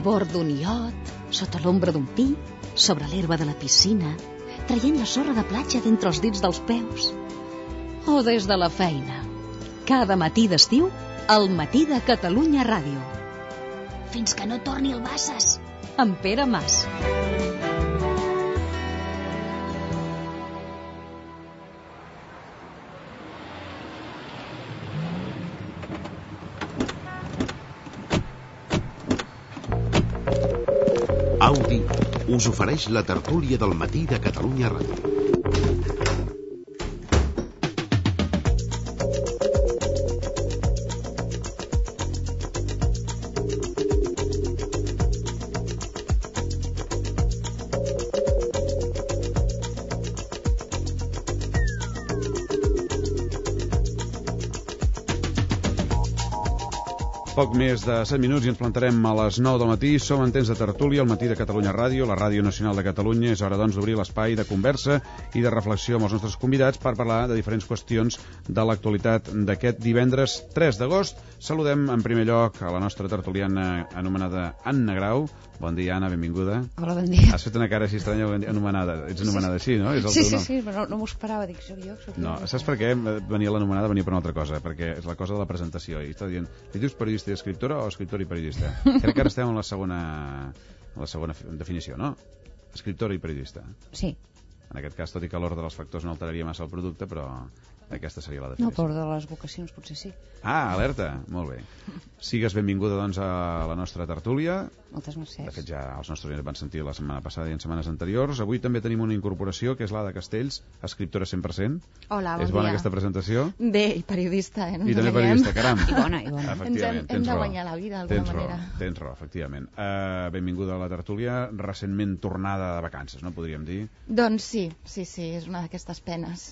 bord d'un iot, sota l'ombra d'un pi, sobre l'herba de la piscina, traient la sorra de platja d'entre els dits dels peus. O des de la feina. Cada matí d'estiu, al Matí de Catalunya Ràdio. Fins que no torni el Bassas. Amb Pere Mas. Audi us ofereix la tertúlia del Matí de Catalunya Ràdio. Poc més de 7 minuts i ens plantarem a les 9 del matí. Som en temps de tertúlia, al Matí de Catalunya Ràdio, la Ràdio Nacional de Catalunya. És hora, doncs, d'obrir l'espai de conversa i de reflexió amb els nostres convidats per parlar de diferents qüestions de l'actualitat d'aquest divendres 3 d'agost. Saludem en primer lloc a la nostra tertuliana anomenada Anna Grau. Bon dia, Anna, benvinguda. Hola, bon dia. Has fet una cara així estranya anomenada. Ets anomenada així, no? És el Sí, teu nom. sí, però no m'ho esperava. Dic, soc jo. No, saps per què venia l'anomenada? Venia per una altra cosa, perquè és la cosa de la presentació. I està dient, li dius periodista i escriptora o escriptora i periodista? Crec que ara estem en la segona definició, no? Escriptora i periodista. Sí. En aquest cas, tot i que l'ordre dels factors no alteraria massa el producte, però aquesta seria la No, definició. però de les vocacions potser sí. Ah, alerta! Molt bé. Sigues benvinguda, doncs, a la nostra tertúlia. Moltes mercès. De fet, ja els nostres oients van sentir la setmana passada i en setmanes anteriors. Avui també tenim una incorporació, que és l'Ada Castells, escriptora 100%. Hola, bon dia. És bona aquesta presentació? Bé, i periodista, no I també enganyem. periodista, caram. I bona. Efectivament, Hem de guanyar la vida, d'alguna manera. Tens raó, efectivament. Benvinguda a la tertúlia, recentment tornada de vacances, no podríem dir? Doncs sí, és una d'aquestes penes.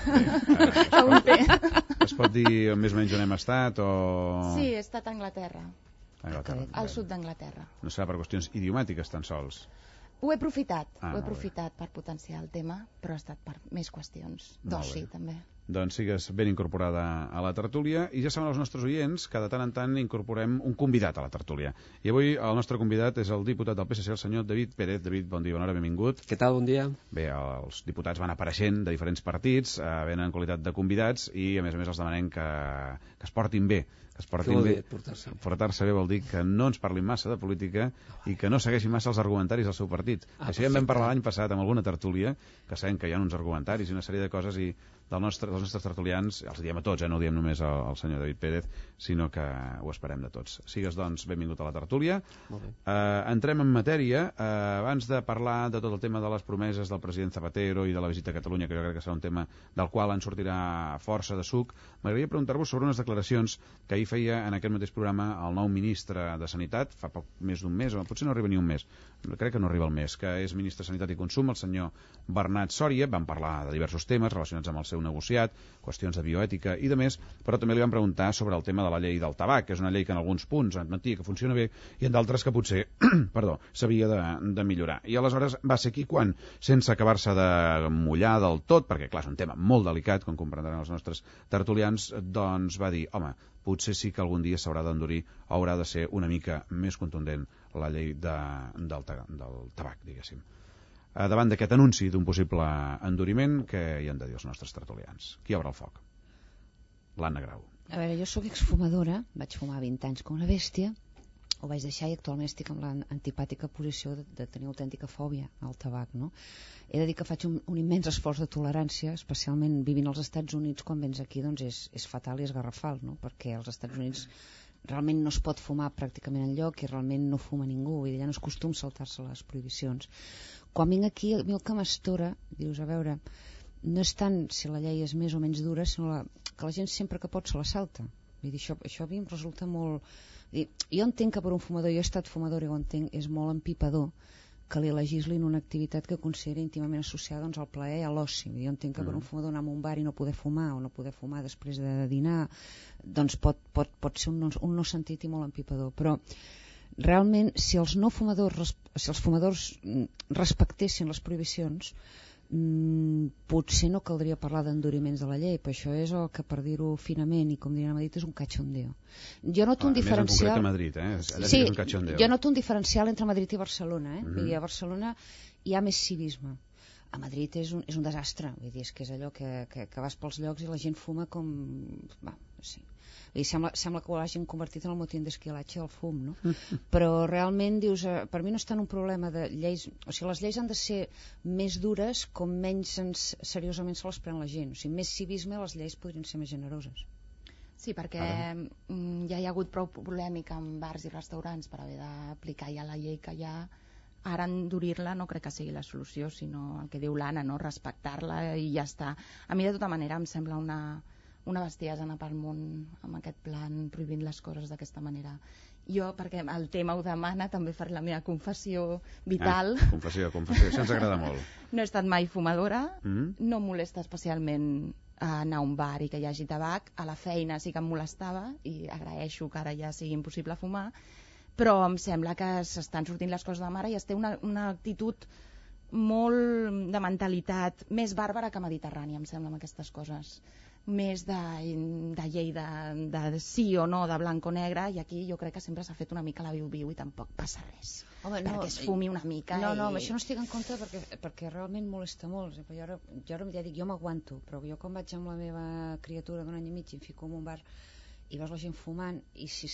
Bé, Que un té. es pot dir més o menys on hem estat o... Sí, he estat a Anglaterra, Anglaterra. al sud d'Anglaterra. No serà per qüestions idiomàtiques tan sols? Ho he aprofitat, molt per potenciar el tema, però ha estat per més qüestions Molt d'oci, bé. també. Doncs sigues ben incorporada a la tertúlia i ja saben els nostres oients que de tant en tant incorporem un convidat a la tertúlia. I avui el nostre convidat és el diputat del PSC, el senyor David Pérez. David, bon dia, bona hora, benvingut. Què tal, bon dia? Bé, els diputats van apareixent de diferents partits, venen en qualitat de convidats i a més els demanem que es portin bé. Que es portin Què vol bé. dir, portar-se bé? Portar-se bé vol dir que no ens parlin massa de política i que no segueixin massa els argumentaris del seu partit. Això ja en vam parlar l'any passat amb alguna tertúlia, que sabem que hi ha uns argumentaris i una sèrie de coses i dels nostres tertulians, els diem a tots, no ho diem només al senyor David Pérez, sinó que ho esperem de tots. Sigues, doncs, benvingut a la tertúlia. Molt bé. Entrem en matèria. Abans de parlar de tot el tema de les promeses del president Zapatero i de la visita a Catalunya, que jo crec que serà un tema del qual en sortirà força de suc, m'agradaria preguntar-vos sobre unes declaracions que ahir feia en aquest mateix programa el nou ministre de Sanitat, fa poc més d'un mes, o potser no arriba ni un mes, crec que no arriba el mes, que és ministre de Sanitat i Consum, el senyor Bernat Sòria. Vam parlar de diversos temes relacionats amb el seu negociat, qüestions de bioètica i de més, però també li vam preguntar sobre el tema de la llei del tabac, que és una llei que en alguns punts admetia que funciona bé i en d'altres que potser s'havia de millorar. I aleshores va ser aquí quan, sense acabar-se de mullar del tot, perquè clar, és un tema molt delicat, com comprendran els nostres tertulians, doncs va dir, home, potser sí que algun dia s'haurà d'endurir, haurà de ser una mica més contundent la llei del tabac, diguéssim. Davant d'aquest anunci d'un possible enduriment, què hi han de dir els nostres tertulians? Qui obre el foc? L'Anna Grau. A veure, jo sóc exfumadora, vaig fumar 20 anys com una bèstia, ho vaig deixar i actualment estic amb l'antipàtica posició de tenir autèntica fòbia al tabac, no? He de dir que faig un immens esforç de tolerància, especialment vivint als Estats Units. Quan vens aquí doncs és fatal i és garrafal, no? Perquè als Estats Units realment no es pot fumar pràcticament enlloc i realment no fuma ningú, vull dir, ja no és costum saltar-se les prohibicions. Quan vinc aquí, a mi el que m'estora, dius, a veure, no és tant si la llei és més o menys dura, sinó que la gent sempre que pot se la salta. Vull dir, això a mi em resulta molt... Jo entenc que per un fumador, jo he estat fumador i ho entenc, és molt empipador que li legislin una activitat que considera íntimament associada doncs, al plaer i a l'oci. Jo entenc que per un fumador anar a un bar i no poder fumar o no poder fumar després de dinar doncs pot ser un no sentit i molt empipador, però realment si els fumadors respectessin les prohibicions potser no caldria parlar d'enduriments de la llei, però això és el que, per dir-ho finament i com diran a Madrid, és un cachondeo. Jo noto un diferencial... Més en concret a Madrid, Sí, és un cachondeo. jo noto un diferencial entre Madrid i Barcelona, Vull dir, a Barcelona hi ha més civisme. A Madrid és un desastre, vull dir, és que és allò que vas pels llocs i la gent fuma com... sí. I sembla que ho hagin convertit en el motín d'esquilatge del fum, no? Però realment dius, per mi no és tant un problema de lleis, o sigui, les lleis han de ser més dures com menys seriosament se les pren la gent, o sigui, més civisme, les lleis podrien ser més generoses. Sí, perquè ja hi ha hagut prou polèmica amb bars i restaurants per haver d'aplicar ja la llei que hi ha. Ara endurir-la no crec que sigui la solució, sinó el que diu l'Anna, no? Respectar-la i ja està. A mi de tota manera em sembla una bestiesa anar pel món amb aquest plan, prohibint les coses d'aquesta manera. Jo, perquè el tema ho demana, també faré la meva confessió vital. Confessió, això ens agrada molt. No he estat mai fumadora, no em molesta especialment anar a un bar i que hi hagi tabac. A la feina sí que em molestava i agraeixo que ara ja sigui impossible fumar, però em sembla que s'estan sortint les coses de mare i es té una actitud molt de mentalitat més bàrbara que mediterrània, em sembla, amb aquestes coses. Més de llei de sí o no, de blanc o negre, i aquí jo crec que sempre s'ha fet una mica la viu-viu i tampoc passa res. Home, perquè es fumi una mica. No, amb això no estic en compte perquè realment molesta molt. Jo ara ja dic, jo m'aguanto, però jo quan vaig amb la meva criatura d'un any i mig i em fico en un bar i veus la gent fumant, i si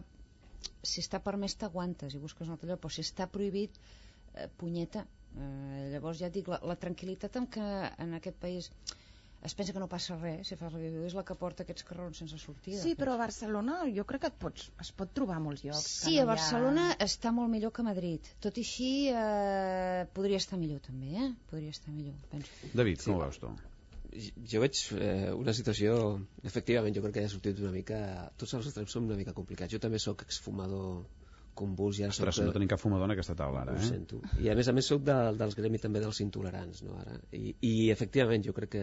està permès t'aguantes i busques un altre lloc, però si està prohibit, punyeta. Llavors ja et dic, la tranquil·litat en què en aquest país es pensa que no passa res, si fas la viu és la que porta aquests carrerons sense sortida. Sí, però a Barcelona jo crec que es pot trobar a molts llocs. Sí, a Barcelona està molt millor que a Madrid. Tot i així podria estar millor també, podria estar millor, penso. David, com ho veus tu? Jo veig una situació, efectivament, jo crec que ha sortit una mica, tots els extrems són una mica complicats. Jo també sóc exfumador convuls. Ostres, no tenim cap fumador en aquesta taula ara, Ho sento. I a més sóc dels gremi també dels intolerants, no, ara. I efectivament, jo crec que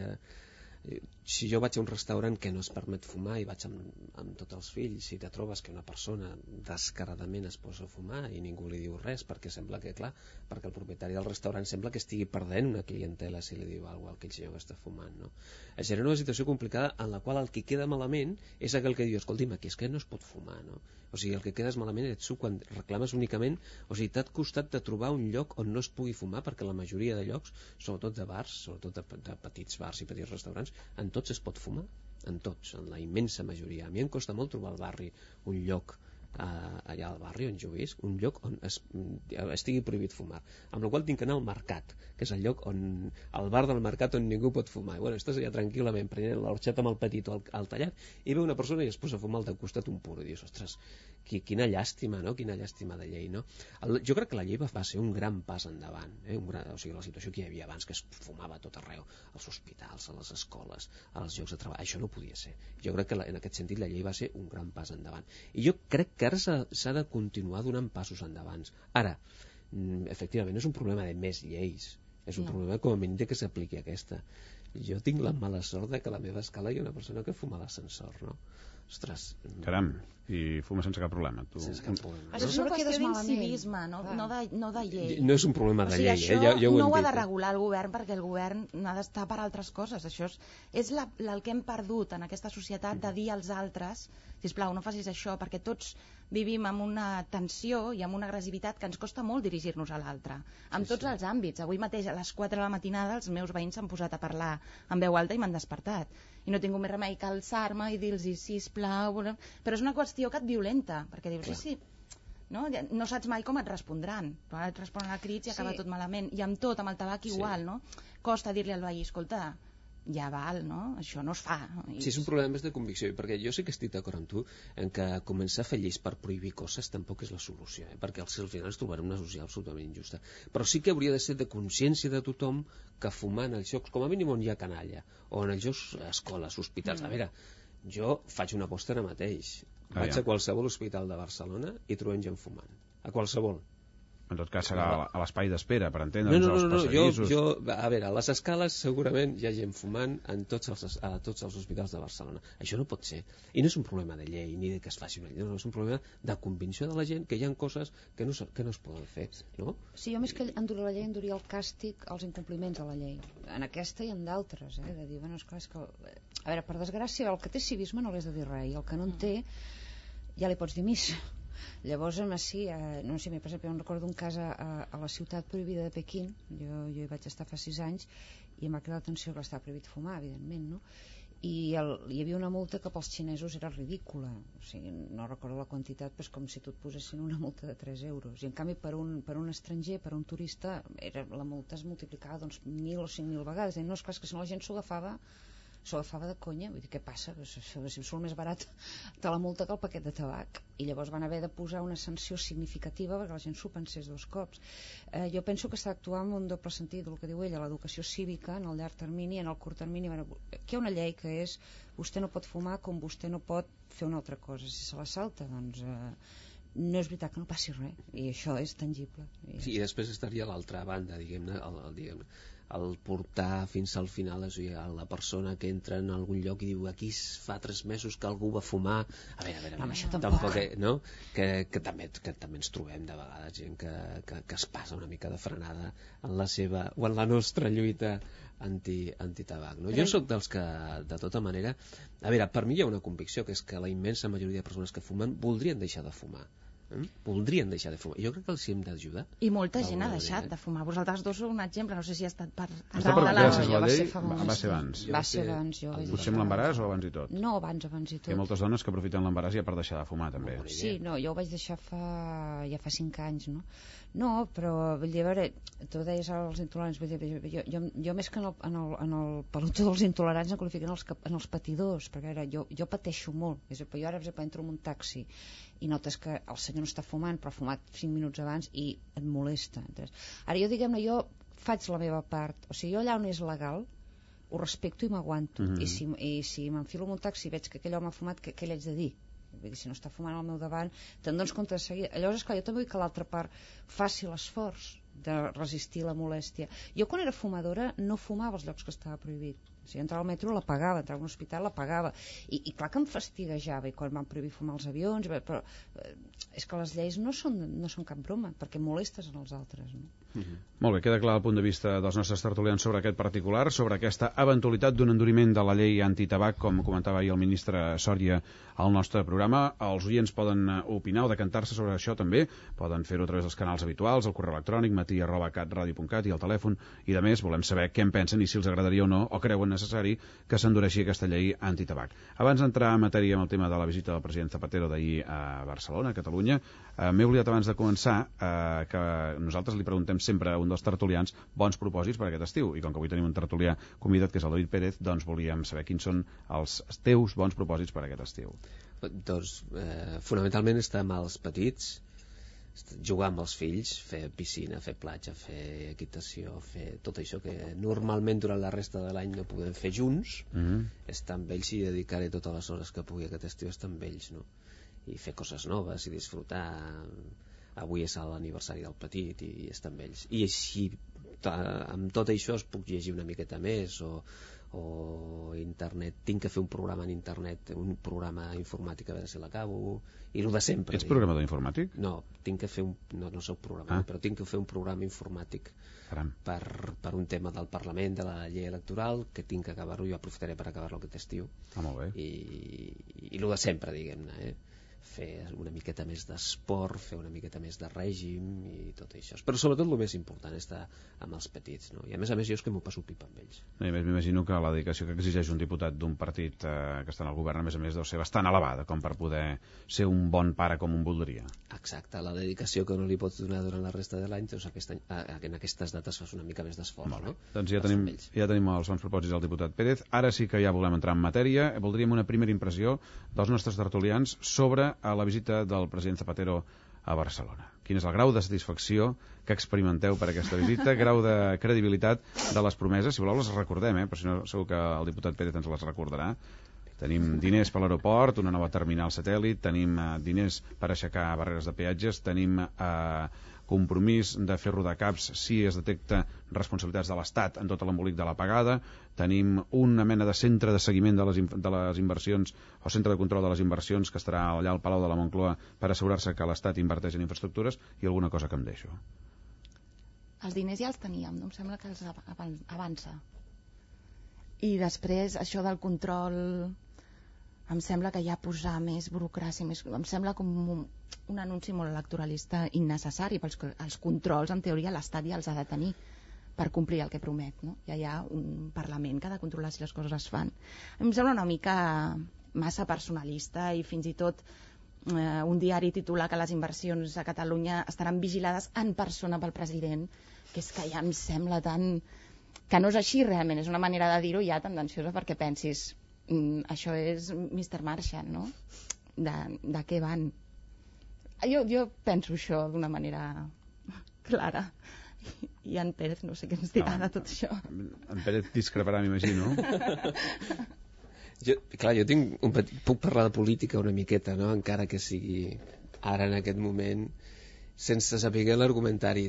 si jo vaig a un restaurant que no es permet fumar i vaig amb tots els fills, si te trobes que una persona descaradament es posa a fumar i ningú li diu res, perquè sembla que, clar, perquè el propietari del restaurant sembla que estigui perdent una clientela si li diu alguna cosa a aquell senyor que està fumant, no? Es genera una situació complicada en la qual el que queda malament és aquell que diu, escolti'm, aquí és que no es pot fumar, no? O sigui, el que quedes malament ets tu quan reclames únicament, o sigui, t'ha costat de trobar un lloc on no es pugui fumar, perquè la majoria de llocs, sobretot de bars, sobretot de petits bars i petits restaurants, en tots es pot fumar, en tots, en la immensa majoria. A mi em costa molt trobar al barri un lloc, allà al barri on jo visc, un lloc on estigui prohibit fumar, amb la qual tinc que anar al mercat, que és el lloc on, al bar del mercat on ningú pot fumar, i bueno, estàs allà tranquil·lament prenent l'orxata amb el petit o el tallat, i ve una persona i es posa a fumar al teu costat un puro, i dius, ostres, quina llàstima, no? Quina llàstima de llei, no? Jo crec que la llei va ser un gran pas endavant, o sigui, la situació que hi havia abans, que es fumava a tot arreu, als hospitals, a les escoles, als llocs de treball, això no podia ser. Jo crec que en aquest sentit la llei va ser un gran pas endavant. I jo crec que ara s'ha de continuar donant passos endavant. Ara, efectivament, no és un problema de més lleis, és un problema com a mínim que s'apliqui aquesta. Jo tinc la mala sort de que a la meva escala hi ha una persona que fuma a l'ascensor, no? Ostres. Caram, i fuma sense cap problema. Sense cap problema. És una qüestió d'incivisme, no de llei. No és un problema de llei, això ja ho no ho ha hem de dit. regular el govern, perquè el govern n'ha d'estar per altres coses. Això és el que hem perdut en aquesta societat, de dir als altres, sisplau, no facis això, perquè tots vivim amb una tensió i amb una agressivitat que ens costa molt dirigir-nos a l'altre, en tots els àmbits. Avui mateix a les 4 de la matinada els meus veïns s'han posat a parlar en veu alta i m'han despertat, i no he tingut més remei que alçar-me i dir-los sisplau, però és una qüestió que et violenta, perquè dius, sí, no saps mai com et respondran, però et responen a crits i acaba tot malament, i amb tot, amb el tabac igual, no? Costa dir-li al veí, escolta, ja val, no? Això no es fa. Sí, és un problema més de convicció, perquè jo sí que estic d'acord amb tu en que començar a fer lleis per prohibir coses tampoc és la solució, perquè al final ens trobarem una societat absolutament injusta. Però sí que hauria de ser de consciència de tothom que fumar en els llocs, com a mínim on hi ha canalla, o en els llocs, escoles, hospitals, a veure, jo faig una aposta ara mateix, vaig a qualsevol hospital de Barcelona i trobem gent fumant, a qualsevol. En tot cas serà a l'espai d'espera, per entendre'ns, no, als passadissos. A veure, a les escales segurament hi ha gent fumant a tots els hospitals de Barcelona. Això no pot ser. I no és un problema de llei, ni que es faci una llei, no, és un problema de convicció de la gent que hi ha coses que no es poden fer, no? Sí, jo més que endurir la llei, endurir el càstig als incompliments de la llei. En aquesta i en d'altres, de dir, bueno, esclar, és que... A veure, per desgràcia, el que té civisme no l'has de dir res, i el que no en té ja li pots dir missa. Llavors, sí, no sé, per exemple, em recordo un cas a la ciutat prohibida de Pequín. Jo hi vaig estar fa 6 anys i em va cridar l'atenció que estava prohibit fumar, evidentment, no? I hi havia una multa que pels xinesos era ridícula, o sigui, no recordo la quantitat, però és com si tu et posessin una multa de 3 euros, i en canvi per un estranger, per un turista, la multa es multiplicava 1.000 o 5.000 vegades, i no, esclar, que si no la gent s'ho agafava de conya, vull dir, què passa? Si surt més barat de la multa que el paquet de tabac, i llavors van haver de posar una sanció significativa perquè la gent s'ho pensés 2 cops. Jo penso que s'ha d'actuar amb un doble sentit del que diu ella, l'educació cívica en el llarg termini, en el curt termini. Aquí hi ha una llei que és vostè no pot fumar com vostè no pot fer una altra cosa, si se la salta, doncs no és veritat que no passi res, i això és tangible. Sí, i després estaria l'altra banda, diguem-ne, el portar fins al final, és a dir, la persona que entra en algun lloc i diu aquí fa 3 mesos que algú va fumar, a veure, tampoc, no? Que també ens trobem de vegades gent que es passa una mica de frenada en la seva o en la nostra lluita antitabac, no? Jo sóc dels que, de tota manera, a veure, per mi hi ha una convicció, que és que la immensa majoria de persones que fumen voldrien deixar de fumar. Voldrien deixar de fumar. Jo crec que els hem d'ajudar. I molta gent ha deixat de fumar. Vosaltres dos sou un exemple, no sé si ha estat per... Està per gràcies a la llei, va ser abans. Va ser abans, jo. Potser amb l'embaràs o abans i tot? No, abans i tot. Hi ha moltes dones que aprofiten l'embaràs ja per deixar de fumar, també. Sí, no, jo ho vaig deixar ja fa 5 anys, no? No, però, vull dir, a veure, tu deies als intolerants, vull dir, jo més que en el pelotó dels intolerants em qualifiquen en els patidors, perquè ara jo pateixo molt. És a dir, jo ara, per exemple, entro en un taxi i notes que el senyor no està fumant, però ha fumat 5 minuts abans i et molesta. Ara jo, diguem-ne, jo faig la meva part, o sigui, jo allà on és legal ho respecto i m'aguanto, i si m'enfilo en un taxi i veig que aquell home ha fumat, què li haig de dir? Vull dir, si no està fumant al meu davant, te'n dones compte de seguir. Llavors, esclar, jo també vull que l'altra part faci l'esforç de resistir la molèstia. Jo, quan era fumadora, no fumava als llocs que estava prohibit. O sigui, entrava al metro la pagava, entrava a un hospital la pagava, i clar que em fastiguejava, i quan van prohibir fumar als avions, però és que les lleis no són cap broma, perquè molestes en els altres, no? Molt bé, queda clar el punt de vista dels nostres tertulians sobre aquest particular, sobre aquesta eventualitat d'un enduriment de la llei antitabac, com comentava ahir el ministre Sòria al nostre programa. Els oients poden opinar o decantar-se sobre això també, poden fer-ho a través dels canals habituals, el correu electrònic matí@catradio.cat i el telèfon, i de més volem saber què en pensen i si els agradaria o no, o creuen necessari que s'endureixi aquesta llei antitabac. Abans d'entrar en matèria amb el tema de la visita del president Zapatero d'ahir a Barcelona, a Catalunya, m'he oblidat abans de començar que nosaltres li preguntem sempre a un dels tertulians bons propòsits per aquest estiu, i com que avui tenim un tertulià convidat que és el David Pérez, doncs volíem saber quins són els teus bons propòsits per aquest estiu. Doncs fonamentalment estar amb els petits, jugar amb els fills, fer piscina, fer platja, fer equitació, fer tot això que normalment durant la resta de l'any no podem fer junts, estar amb ells i dedicar-hi totes les hores que pugui aquest estiu, estar amb ells, no? I fer coses noves i disfrutar. Avui és l'aniversari del petit i estar amb ells, i així amb tot això es puc llegir una miqueta més, o internet, tinc que fer un programa en internet, un programa informàtic, a veure si l'acabo, i el de sempre. Ets programador informàtic? No, tinc que fer no soc programador, però tinc que fer un programa informàtic per un tema del Parlament, de la llei electoral, que tinc que acabar-ho, jo aprofitaré per acabar-lo aquest estiu. Molt bé. I el de sempre, diguem-ne, fer una miqueta més d'esport, fer una miqueta més de règim i tot això. Però sobretot el més important és estar amb els petits, no? I a més jo és que m'ho passo pipa amb ells. I a més m'imagino que la dedicació que exigeix un diputat d'un partit que està en el govern, a més deu ser bastant elevada com per poder ser un bon pare com un voldria. Exacte, la dedicació que no li pots donar durant la resta de l'any, doncs en aquestes dates fas una mica més d'esforç, no? Doncs ja tenim els bons propòsits del diputat Pérez. Ara sí que ja volem entrar en matèria. Voldríem una primera impressió dels nostres tertulians sobre la visita del president Zapatero a Barcelona. Quin és el grau de satisfacció que experimenteu per aquesta visita, grau de credibilitat de les promeses? Si voleu les recordem, però si no segur que el diputat Pérez ens les recordarà. Tenim diners per l'aeroport, una nova terminal satèl·lit, tenim diners per aixecar barreres de peatges, tenim compromís de fer rodar caps si es detecta responsabilitats de l'Estat en tot l'embolic de l'apagada, tenim una mena de centre de seguiment de les inversions o centre de control de les inversions que estarà allà al Palau de la Moncloa per assegurar-se que l'Estat inverteix en infraestructures i alguna cosa que em deixo. Els diners ja els teníem, no? Em sembla que els avança. I després això del control em sembla que ja posar més burocràcia, em sembla com un anunci molt electoralista innecessari, perquè els controls en teoria l'Estat ja els ha de tenir per complir el que promet, no? Ja hi ha un Parlament que ha de controlar si les coses es fan. Em sembla una mica massa personalista i fins i tot un diari titula que les inversions a Catalunya estaran vigilades en persona pel president, que és que ja em sembla tan... que no és així realment, és una manera de dir-ho ja tendenciosa perquè pensis això és Mr. Marshall, no? De què van? Jo penso això d'una manera clara. I en Pérez no sé què ens dirà de tot això. En Pérez discreparà, m'imagino. Jo puc parlar de política una miqueta, no? Encara que sigui ara en aquest moment, sense saber l'argumentari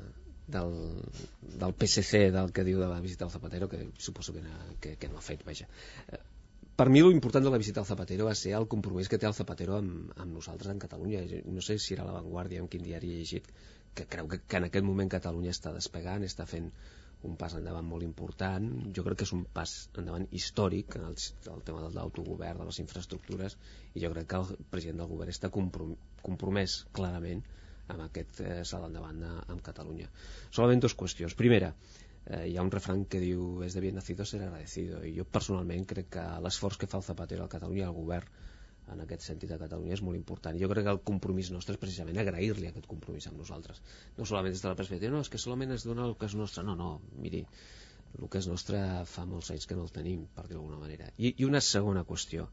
del PSC, del que diu de la visita al Zapatero, que suposo que no ha fet, vaja. Per mi l'important de la visita al Zapatero va ser el compromís que té el Zapatero amb nosaltres en Catalunya. No sé si era La Vanguardia o en quin diari he llegit, que creu que en aquest moment Catalunya està despegant, està fent un pas endavant molt important. Jo crec que és un pas endavant històric en el tema de l'autogovern, de les infraestructures, i jo crec que el president del govern està compromès clarament amb aquest salt endavant amb Catalunya. Solament dues qüestions. Primera, hi ha un refrany que diu es de bien nacido ser agradecido, i jo personalment crec que l'esforç que fa el Zapatero a Catalunya, el govern en aquest sentit a Catalunya, és molt important. Jo crec que el compromís nostre és precisament agrair-li aquest compromís amb nosaltres, no solament des de la perspectiva no, és que solament es dona el que és nostre, no, miri, el que és nostre fa molts anys que no el tenim, per dir-ho d'alguna manera. I una segona qüestió,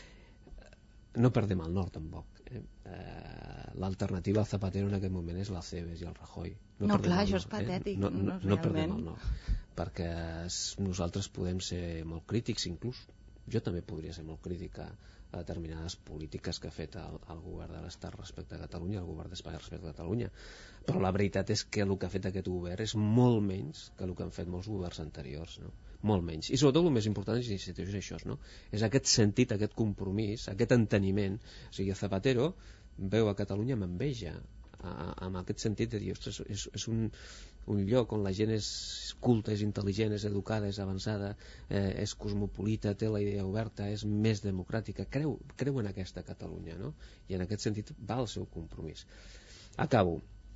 no perdem el nord tampoc. L'alternativa al Zapatero en aquest moment és l'Acebes i el Rajoy. No, clar, això és patètic. No perdem el nord, perquè nosaltres podem ser molt crítics, inclús jo també podria ser molt crític a determinades polítiques que ha fet el govern de l'Estat respecte a Catalunya, el govern d'Espanya respecte a Catalunya, però la veritat és que el que ha fet aquest govern és molt menys que el que han fet molts governs anteriors, no? Molt menys. I sobretot el més important és això, no? És aquest sentit, aquest compromís, aquest enteniment. O sigui, Zapatero veu a Catalunya amb enveja, amb aquest sentit de dir, ostres, és un lloc on la gent és culta, és intel·ligent, és educada, és avançada, és cosmopolita, té la idea oberta, és més democràtica, creu en aquesta Catalunya, no? I en aquest sentit va el seu compromís. Acabo.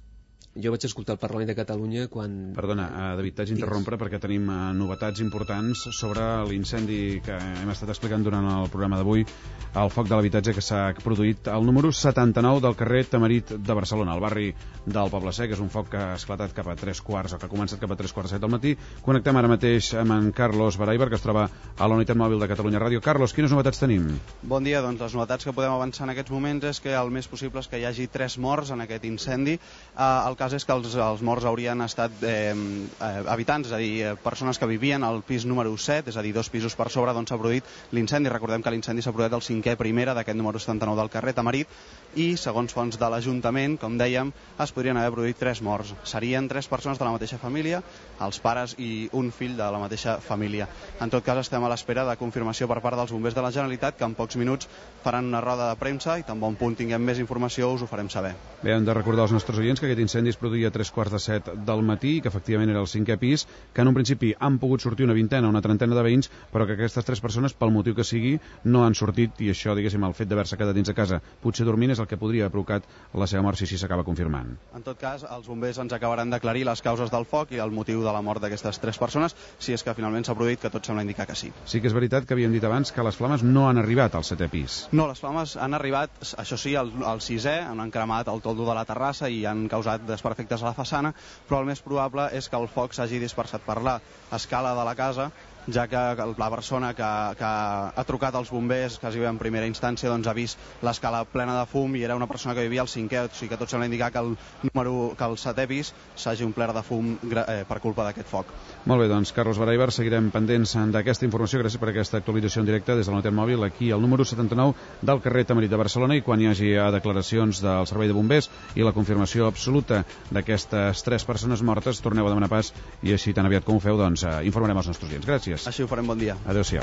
Jo vaig escoltar el Parlament de Catalunya quan... Perdona, David, t'haig d'interrompre perquè tenim novetats importants sobre l'incendi que hem estat explicant durant el programa d'avui, el foc de l'habitatge que s'ha produït al número 79 del carrer Tamarit de Barcelona, al barri del Poble Sec. És un foc que ha esclatat cap a 3:15 o que ha començat cap a 3:45 del matí. Connectem ara mateix amb en Carlos Baraibar, que es troba a la unitat mòbil de Catalunya Ràdio. Carlos, quines novetats tenim? Bon dia, doncs les novetats que podem avançar en aquests moments és que el més possible és que hi hagi 3 morts en aquest incendi. El cas és que els morts haurien estat habitants, és a dir, persones que vivien al pis número 7, és a dir, 2 pisos per sobre d'on s'ha produït l'incendi. Recordem que l'incendi s'ha produït al 5è primera d'aquest número 79 del carrer Tamarit i, segons fonts de l'Ajuntament, com dèiem, es podrien haver produït 3 morts. Serien 3 persones de la mateixa família, els pares i un fill de la mateixa família. En tot cas, estem a l'espera de confirmació per part dels bombers de la Generalitat, que en pocs minuts faran una roda de premsa i tan bon punt tinguem més informació us ho farem saber. Bé, hem de recordar als nostres oients que aquest incendi es produïa a 3:15 del matí, que efectivament era el 5è pis, que en un principi han pogut sortir una vintena o una trentena de veïns, però que aquestes 3 persones, pel motiu que sigui, no han sortit, i això, diguéssim, el fet d'haver-se quedat dins de casa, potser dormint, és el que podria haver provocat la seva mort, si així s'acaba confirmant. En tot cas, els bombers ens acabaran d'aclarir les causes del foc i el motiu de la mort d'aquestes 3 persones, si és que finalment s'ha produït, que tot sembla indicar que sí. Sí que és veritat que havíem dit abans que les flames no han arribat al 7è pis. No, les flames han arribat, això sí, al 6è, han cremat el toldo de la terrassa i han causat desperfectes a la façana, però el més probable és que el foc s'hagi dispersat per l'escala de la casa ja que la persona que ha trucat als bombers, quasi bé en primera instància, doncs ha vist l'escala plena de fum i era una persona que vivia al 5è, o sigui que tot sembla indicar que el 7è pis s'hagi omplert de fum per culpa d'aquest foc. Molt bé, doncs Carlos Baraibar, seguirem pendents d'aquesta informació. Gràcies per aquesta actualització en directe des del Notet Mòbil, aquí al número 79 del carrer Tamarit de Barcelona, i quan hi hagi declaracions del Servei de Bombers i la confirmació absoluta d'aquestes 3 persones mortes, torneu a demanar pas i així tan aviat com ho feu, doncs informarem els nostres clients. Gràcies. Així ho farem, bon dia. Adéu-siau.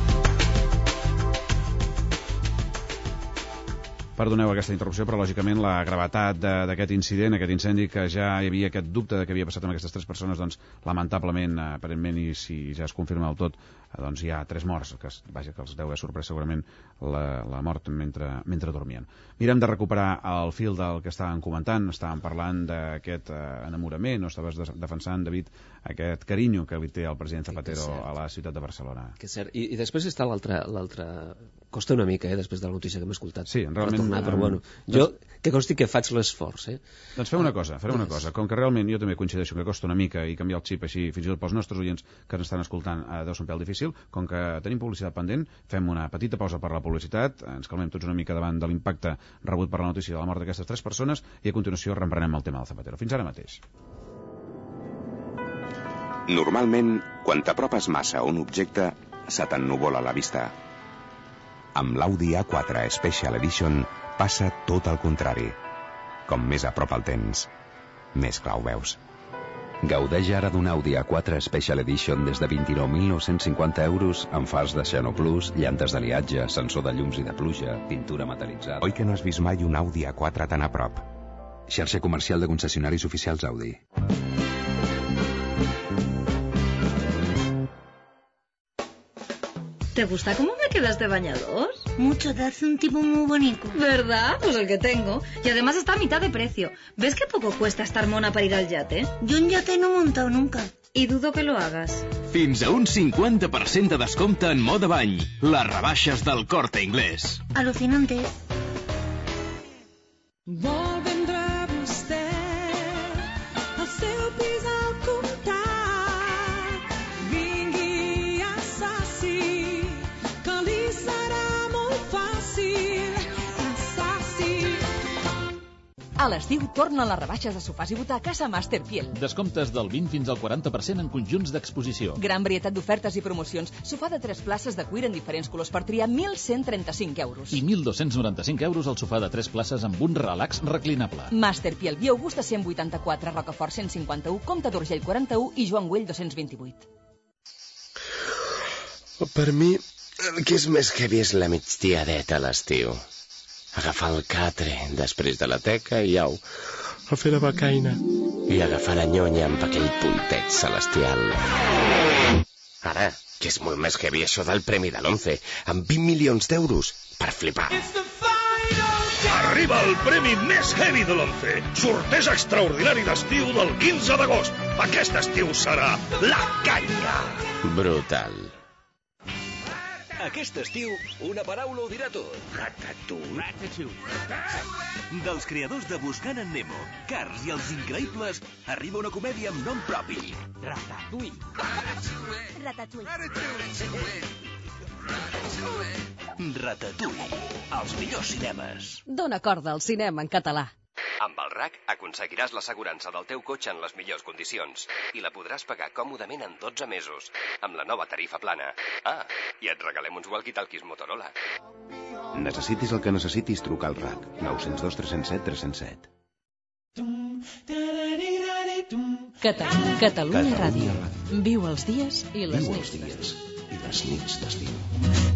Perdoneu aquesta interrupció, però lògicament la gravetat d'aquest incident, aquest incendi, que ja hi havia aquest dubte de què havia passat amb aquestes 3 persones, doncs lamentablement, aparentment, i si ja es confirma del tot, doncs hi ha 3 morts, que els deu haver sorprès segurament la mort mentre dormien. Mirem de recuperar el fil del que estàvem comentant. Estàvem parlant d'aquest enamorament, o estaves defensant, David, aquest carinyo que li té el president Zapatero a la ciutat de Barcelona. Que és cert. I després està l'altre. Costa una mica, després de la notícia que hem escoltat. Sí, realment. Però bueno, jo que consti que faig l'esforç. Doncs farem una cosa. Com que realment jo també coincideixo que costa una mica i canviar el xip així, fins i tot pels nostres oients que ens estan escoltant, deu ser un pèl difícil. Com que tenim publicitat pendent, fem una petita pausa per la publicitat, ens calmem tots una mica davant de l'impacte rebut per la notícia de la mort d'aquestes 3 persones i a continuació reprenem el tema del Zapatero. Fins ara mateix. Normalment, quan t'apropes massa a un objecte, se t'ennuvola la vista. Amb l'Audi A4 Special Edition passa tot el contrari. Com més a prop el tens, més clar ho veus. Gaudeix ara d'un Audi A4 Special Edition des de 29.950 euros amb fars de Xeno Plus, llantes d'aliatge, sensor de llums i de pluja, pintura metal·litzada. Oi que no has vist mai un Audi A4 tan a prop? Xarxa comercial de concessionaris oficials Audi. ¿Te gusta cómo me queda este bañador? Mucho, te hace un tipo muy bonito. ¿Verdad? Pues el que tengo. Y además está a mitad de precio. ¿Ves qué poco cuesta estar mona para ir al yate? Yo un yate no he montado nunca. Y dudo que lo hagas. Fins a un 50% de descompte en moda bany. Les rebaixes del Corte Inglés. Alucinante. Vol vendre vostè el seu pis al comptat. Vingui a Sassi, que li serà molt fàcil. A Sassi. A l'estiu tornen les rebaixes de sofàs i butaques a Masterpiel. Descomptes del 20 fins al 40% en conjunts d'exposició. Gran varietat d'ofertes i promocions. Sofà de 3 places de cuir en diferents colors per triar, 1.135 euros. I 1.295 euros el sofà de 3 places amb un relax reclinable. Masterpiel, Via Augusta 184, Rocafort 151, Comte d'Urgell 41 i Joan Güell 228. Per mi, el que és més heavy és la migdiadeta a l'estiu. Agafar el catre després de la teca i au, a fer la becaina. I agafar la nyonya amb aquell puntet celestial. Ara, que és molt més heavy això del premi de l'11, amb 20 milions d'euros per flipar. Arriba el premi més heavy de l'11. Sorteig extraordinari d'estiu del 15 d'agost. Aquest estiu serà la canya. Brutal. Aquest estiu, una paraula ho dirà tot. Ratatouille. Dels creadors de Buscant en Nemo, Cars i Els Increïbles, arriba una comèdia amb nom propi. Ratatouille. Ratatouille. Els millors cinemes. Dóna corda al cinema en català. Amb el RAC aconseguiràs l'assegurança del teu cotxe en les millors condicions i la podràs pagar còmodament en 12 mesos, amb la nova tarifa plana. Ah, i et regalem uns walkie-talkies Motorola. Necessitis el que necessitis, truca al RAC. 902 307 307. Catalunya Ràdio. Viu els dies i les nits. Viu els dies i les nits d'estiu.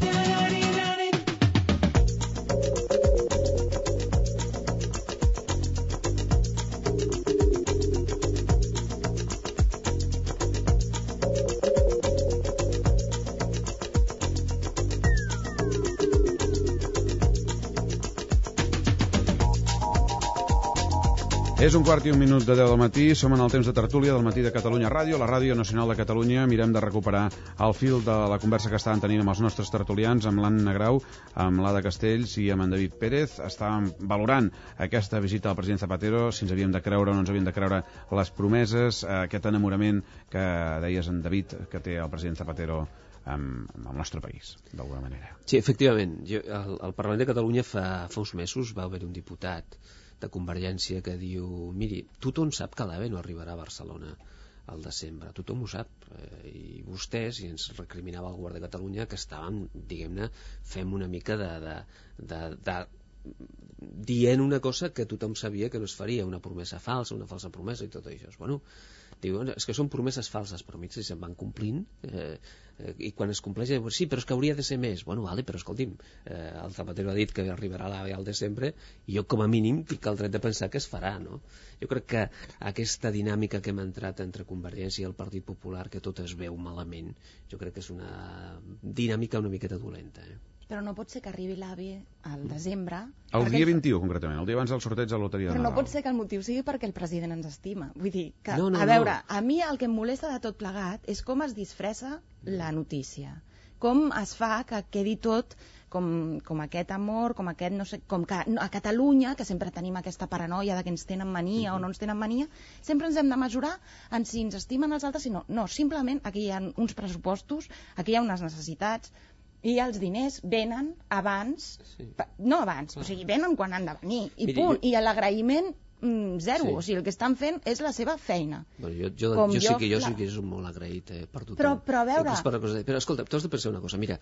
És 1:15 de 10 del matí, som en el temps de tertúlia del Matí de Catalunya Ràdio, la Ràdio Nacional de Catalunya. Mirem de recuperar el fil de la conversa que estaven tenint amb els nostres tertulians, amb l'Anna Grau, amb l'Ada Castells i amb en David Pérez. Estàvem valorant aquesta visita al president Zapatero, si ens havíem de creure o no ens havíem de creure les promeses, aquest enamorament que deies en David que té el president Zapatero amb el nostre país, d'alguna manera. Sí, efectivament. Al Parlament de Catalunya fa uns mesos va haver un diputat de Convergència que diu, miri, tothom sap que l'AVE no arribarà a Barcelona al desembre, tothom ho sap, i vostès, i ens recriminava el govern de Catalunya, que estàvem, diguem-ne, fem una mica de dient una cosa que tothom sabia que no es faria, una promesa falsa, una falsa promesa i tot això. Bueno, diu, és que són promeses falses, però mig si se'n van complint, i quan es compleix, sí, però és que hauria de ser més. Bueno, vale, però escolti'm, el Zapatero ha dit que arribarà l'AVE al desembre i jo com a mínim tinc el dret de pensar que es farà, no? Jo crec que aquesta dinàmica que hem entrat entre Convergència i el Partit Popular, que tot es veu malament, jo crec que és una dinàmica una miqueta dolenta, Però no pot ser que arribi l'AVE al desembre... El dia 21, concretament, el dia abans del sorteig de la loteria de Nadal. Però no pot ser que el motiu sigui perquè el president ens estima. Vull dir, que, a veure, a mi el que em molesta de tot plegat és com es disfressa la notícia. Com es fa que quedi tot com aquest amor, com aquest, no sé, com que a Catalunya, que sempre tenim aquesta paranoia de que ens tenen mania o no ens tenen mania, sempre ens hem de mesurar en si ens estimen els altres, sinó, no, simplement aquí hi ha uns pressupostos, aquí hi ha unes necessitats, i els diners venen abans, no abans, o sigui, venen quan han de venir, i punt, i l'agraïment zero, o sigui, el que estan fent és la seva feina. Bueno, jo sí que és molt agraït per tothom. Però a veure... Però escolta, tu has de pensar una cosa, mira,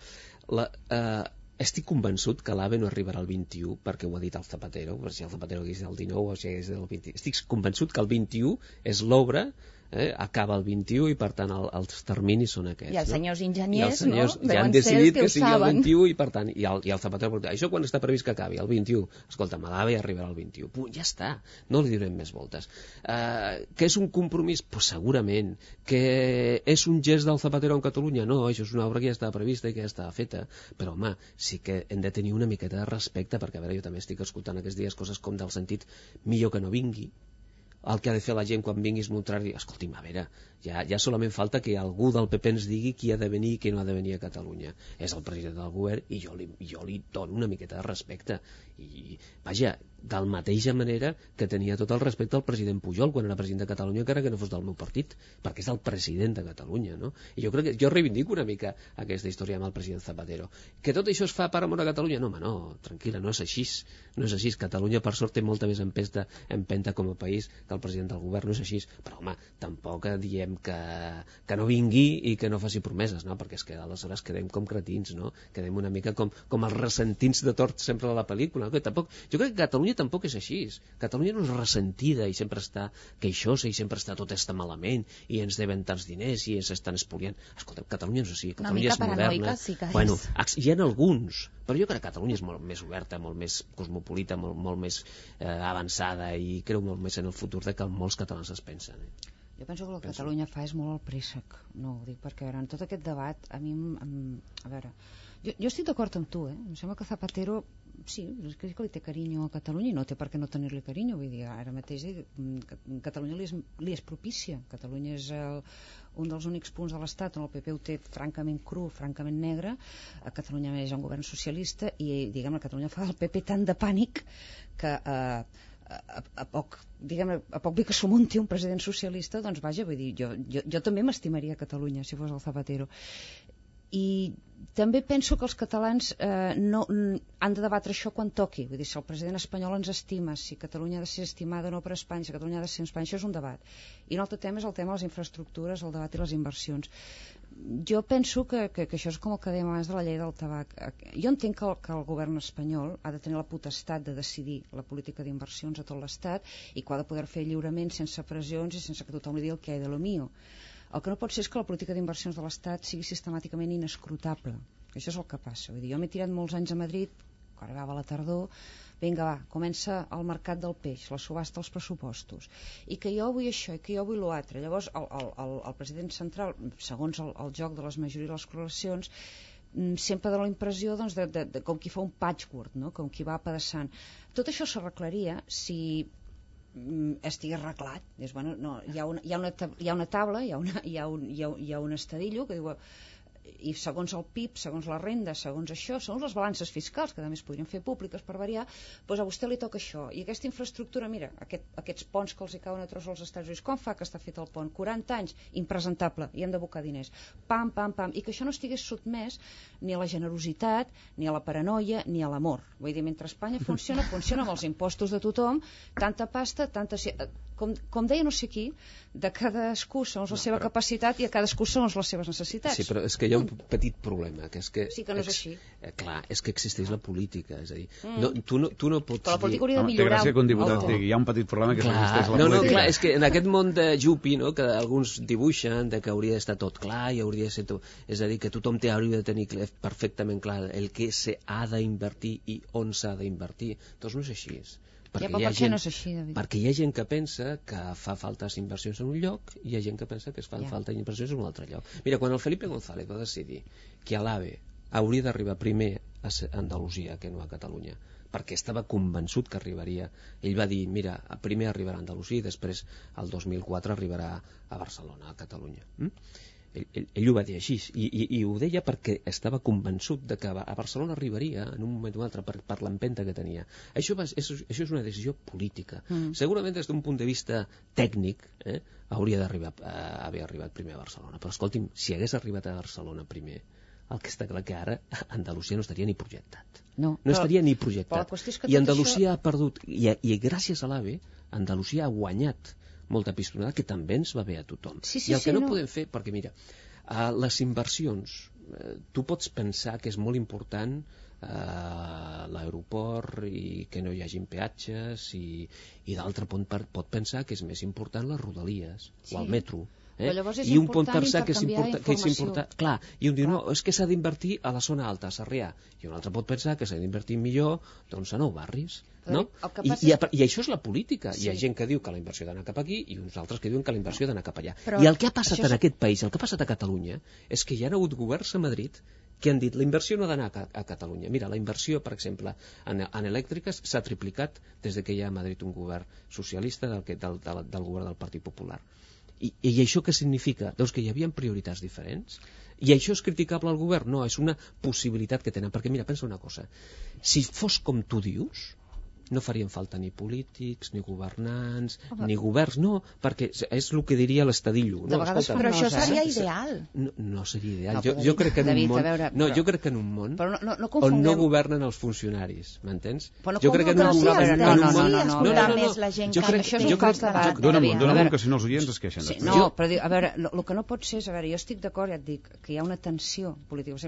estic convençut que l'AVE no arribarà al 21 perquè ho ha dit el Zapatero, si el Zapatero hagués del 19 o si hagués del 20. Estic convençut que el 21 és l'obra, acaba el 21 i per tant els terminis són aquests. I els senyors enginyers, no? Ja han decidit que sigui el 21 i per tant, i el Zapatero, això quan està previst que acabi, el 21, escolta'm, l'AVE arribarà al 21, punt, ja està, no li direm més voltes. Que és un compromís? Pues segurament. Que és un gest del Zapatero en Catalunya? No, això és una obra que ja estava prevista i que ja estava feta, però home, sí que hem de tenir una miqueta de respecte, perquè a veure, jo també estic escoltant aquests dies coses com del sentit millor que no vingui, el que ha de fer la gent quan vinguis Montrari, escolti'm, a veure, ja solament falta que algú del PP ens digui qui ha de venir i qui no ha de venir a Catalunya. És el president del govern i jo li dono una miqueta de respecte. I, vaja, de la mateixa manera que tenia tot el respecte al president Pujol quan era president de Catalunya, encara que no fos del meu partit, perquè és el president de Catalunya, no? I jo crec que jo reivindico una mica aquesta història amb el president Zapatero. Que tot això es fa per amor a Catalunya? No, home, no, tranquil·la, no és així. No és així. Catalunya, per sort, té molta més empenta com a país que el president del govern, no és així. Però, home, tampoc diem que no vingui i que no faci promeses, no? Perquè és que aleshores quedem com cretins, no? Quedem una mica com els ressentits de tort sempre de la pel·lícula, no? Que tampoc, jo crec que Catalunya tampoc és així. Catalunya no és ressentida i sempre està queixosa i sempre tot està malament i ens deben tants diners i ens estan espoliant. Escolta, Catalunya no és així, Catalunya és moderna. Sí que bueno, hi ha alguns, però jo crec que Catalunya és molt més oberta, molt més cosmopolita, molt més avançada i creu molt més en el futur de que molts catalans es pensen. Jo penso que el que Catalunya fa és molt el préssec. No, ho dic perquè en tot aquest debat a mi a veure, jo estic d'acord amb tu, em sembla que Zapatero sí, és que li té carinyo a Catalunya i no té per què no tenir-li carinyo, vull dir, ara mateix Catalunya li és propícia. Catalunya és un dels únics punts de l'Estat on el PP ho té francament cru, francament negre. A Catalunya és un govern socialista i, diguem-ne, Catalunya fa el PP tant de pànic que a poc bé que s'ho munti un president socialista, doncs vaja, vull dir, jo també m'estimaria Catalunya si fos el Zapatero. I també penso que els catalans no han de debatre això quan toqui, vull dir, si el president espanyol ens estima, si Catalunya ha de ser estimada no per Espanya, si Catalunya ha de ser Espanya, això és un debat. I un altre tema és el tema de les infraestructures, el debat i les inversions. Jo penso que això és com el que dèiem abans de la llei del tabac. Jo entenc que el govern espanyol ha de tenir la potestat de decidir la política d'inversions a tot l'Estat i que ho ha de poder fer lliurement, sense pressions i sense que tothom li digui el que és de lo mío. El que no pot ser és que la política d'inversions de l'Estat sigui sistemàticament inescrutable. Això és el que passa. Vull dir, jo m'he tirat molts anys a Madrid, quan arribava la tardor, vinga, va, comença el mercat del peix, la subhasta dels pressupostos, i que jo vull això, i que jo vull l'altre. Llavors, el president central, segons el joc de les majories i les correlacions, sempre dona la impressió doncs, de com qui fa un patchwork, no? Com qui va apedaçant. Tot això s'arreglaria si estigui arreglat. Dius, bueno, no, hi ha una taula, hi ha un estadillo que diu, i segons el PIB, segons la renda, segons això, segons les balances fiscals, que a més podrien fer públiques per variar, doncs a vostè li toca això. I aquesta infraestructura, mira, aquests ponts que els hi cauen a tros als Estats Units, com fa que està fet el pont? 40 anys, impresentable, i hem d'abocar diners. Pam, pam, pam. I que això no estigués sotmès ni a la generositat, ni a la paranoia, ni a l'amor. Vull dir, mentre Espanya funciona amb els impostos de tothom, tanta pasta, com deia no sé qui, de cadascú segons la seva capacitat i a cadascú segons les seves necessitats. Sí, però és que hi ha un petit problema, que és que... Sí, que no és així. Clar, és que existeix la política, és a dir, tu no pots dir... Però la política hauria de millorar... Té gràcia que un diputat digui, hi ha un petit problema que existeix la política. No, clar, és que en aquest món de Jupi, no, que alguns dibuixen de que hauria d'estar tot clar i hauria de ser tot... És a dir, que tothom hauria de tenir perfectament clar el que s'ha d'invertir i on s'ha d'invertir. Doncs no és així. No és així, David. Perquè hi ha gent que pensa que fa faltes inversions en un lloc i hi ha gent que pensa que es fan falta inversions en un altre lloc. Mira, quan el Felipe González va decidir que l'AVE hauria d'arribar primer a Andalusia que no a Catalunya, perquè estava convençut que arribaria, ell va dir, mira, primer arribarà a Andalusia i després el 2004 arribarà a Barcelona, a Catalunya. Ell ho va dir així i ho deia perquè estava convençut de que a Barcelona arribaria en un moment o altre per l'empenta que tenia. Això és una decisió política. Segurament des d'un punt de vista tècnic hauria d'haver arribat primer a Barcelona, però escolti'm, si hagués arribat a Barcelona primer, el que està clar que ara Andalusia no estaria ni projectat. No estaria ni projectat. I Andalusia ha perdut, i gràcies a l'AVE Andalusia ha guanyat molta pistonada, que també ens va bé a tothom. I el que no podem fer, perquè mira, les inversions, tu pots pensar que és molt important l'aeroport i que no hi hagin peatges i d'altre pot pensar que és més important les rodalies o el metro. I un pot pensar que és important, clar, i un diu, no, és que s'ha d'invertir a la zona alta, a Sarrià, i un altre pot pensar que s'ha d'invertir millor doncs a Nou Barris, no? I això és la política. Hi ha gent que diu que la inversió ha d'anar cap aquí i uns altres que diuen que la inversió ha d'anar cap allà. I el que ha passat en aquest país, el que ha passat a Catalunya, és que hi ha hagut governs a Madrid que han dit la inversió no ha d'anar a Catalunya. Mira, la inversió, per exemple, en elèctriques s'ha triplicat des que hi ha a Madrid un govern socialista del govern del Partit Popular. I això què significa? Doncs que hi havia prioritats diferents. I això és criticable al govern? No, és una possibilitat que tenen. Perquè mira, pensa una cosa. Si fos com tu dius, no farien falta ni polítics, ni governants, ni governs, no, perquè és el que diria l'estadillo. No, però això seria ideal. No seria ideal. Jo crec que en un món on no governen els funcionaris, m'entens? Jo crec que en un món... Dóna món que si no els oients es queixen. No, però a veure, el que no pot ser és, a veure, jo estic d'acord, ja et dic, que hi ha una tensió política.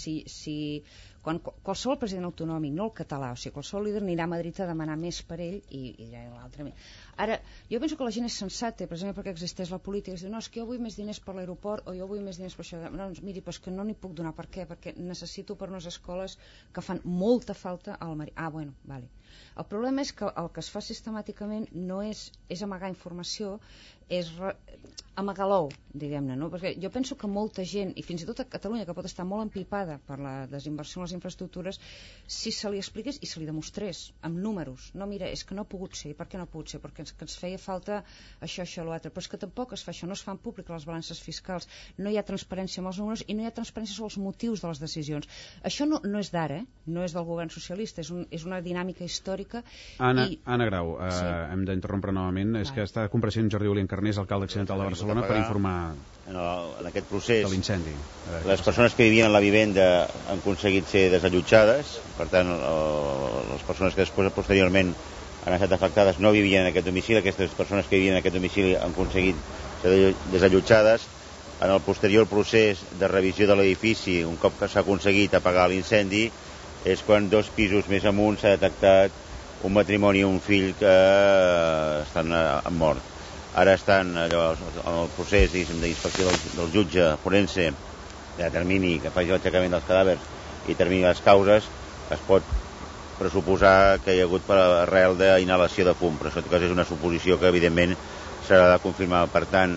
Si quan qualsevol president autonòmic, no el català, o sigui, qualsevol líder anirà a Madrid a demanar més per ell i dirà l'altre. Ara, jo penso que la gent és sensata, precisament perquè existeix la política, és dir, no, és que jo vull més diners per l'aeroport o jo vull més diners per això. No, doncs, miri, però és que no n'hi puc donar. Per què? Perquè necessito per unes escoles que fan molta falta al Marí. Bueno, vale. El problema és que el que es fa sistemàticament no és amagar informació, és amagar-l'ou, diguem-ne, no? Perquè jo penso que molta gent, i fins i tot a Catalunya, que pot estar molt empipada per la desinversió en les infraestructures, si se li expliqués i se li demostrés amb números, no, mira, és que no ha pogut ser. Per què no ha pogut ser? Perquè ens feia falta això, l'altre. Però és que tampoc es fa això, no es fan públiques les balances fiscals, no hi ha transparència amb els números i no hi ha transparència sobre els motius de les decisions. Això no és d'ara, no és del govern socialista, és una dinàmica històrica. Anna Grau, hem d'interrompre novament, és que està compareixent Jordi Olí Encarnés, alcalde accidental de Barcelona, per informar en aquest procés de l'incendi. Les persones que vivien a la vivenda han aconseguit ser desallotjades, per tant les persones que després posteriorment han estat afectades no vivien en aquest domicili, aquestes persones que vivien en aquest domicili han aconseguit ser desallotjades. En el posterior procés de revisió de l'edifici, un cop que s'ha aconseguit apagar l'incendi, és quan 2 pisos més amunt s'ha detectat un matrimoni i un fill que estan mort. Ara estan en el procés d'inspecció del jutge forense, que determini que faci l'aixecament dels cadàvers i determini les causes. Es pot pressuposar que hi ha hagut per arrel d'inhalació de fum, però això és una suposició que evidentment s'ha de confirmar. Per tant,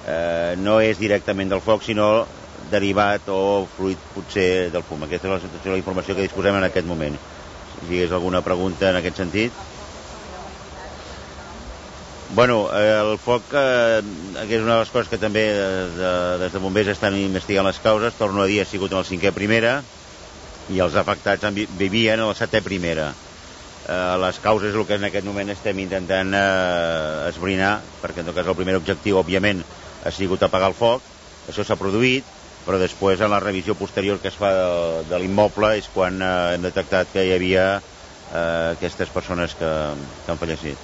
no és directament del foc, sinó derivat o fruit potser del fum. Aquesta és la informació que disposem en aquest moment. Si hi hagués alguna pregunta en aquest sentit. Bueno, el foc que és una de les coses que també des de bombers estan investigant les causes. Torno a dir, ha sigut en el 5è primera i els afectats vivien a la 7è primera. Les causes és el que en aquest moment estem intentant esbrinar, perquè en tot cas el primer objectiu òbviament ha sigut apagar el foc. Això s'ha produït, però després en la revisió posterior que es fa de l'immoble és quan hem detectat que hi havia aquestes persones que han fallecit.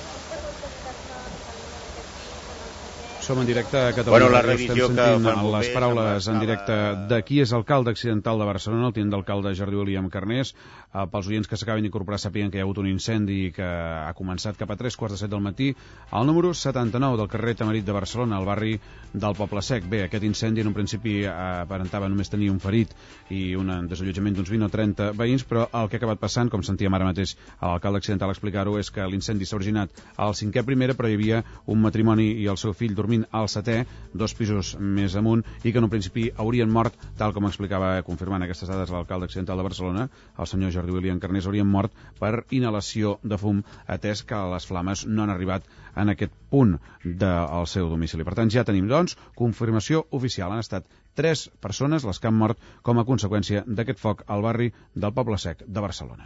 Som en directe a Catalunya. Estem sentint les paraules en directe de qui és alcalde accidental de Barcelona, el tinent d'alcalde Jordi William Carnés. Pels oients que s'acaben d'incorporar sàpiguen que hi ha hagut un incendi que ha començat cap a 3:45 del matí al número 79 del carrer Tamarit de Barcelona, al barri del Poble Sec. Bé, aquest incendi en un principi aparentava només tenir un ferit i un desallotjament d'uns 20 o 30 veïns, però el que ha acabat passant, com sentíem ara mateix a l'alcalde accidental explicar-ho, és que l'incendi s'ha originat al 5è primera, però hi havia un matrimoni i el seu fill dormint al 7è, 2 pisos més amunt, i que en un principi haurien mort, tal com explicava, confirmant aquestes dades l'alcalde accidental de Barcelona, el senyor Jordi William Carnés, haurien mort per inhalació de fum, atès que les flames no han arribat en aquest punt del seu domicili. Per tant, ja tenim, doncs, confirmació oficial. Han estat 3 persones les que han mort com a conseqüència d'aquest foc al barri del Poble Sec de Barcelona.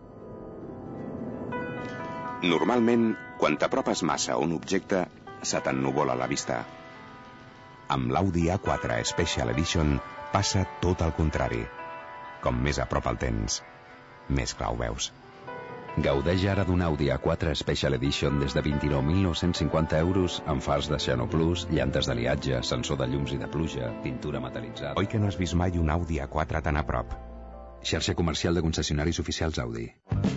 Normalment, quan t'apropes massa a un objecte, se t'ennuvola la vista. Amb l'Audi A4 Special Edition passa tot el contrari. Com més a prop el tens, més clar ho veus. Gaudeix ara d'un Audi A4 Special Edition des de 29.950 euros amb fars de Xeno Plus, llantes d'aliatge, sensor de llums i de pluja, pintura metal·litzada. Oi que no has vist mai un Audi A4 tan a prop? Xarxa comercial de concessionaris oficials Audi.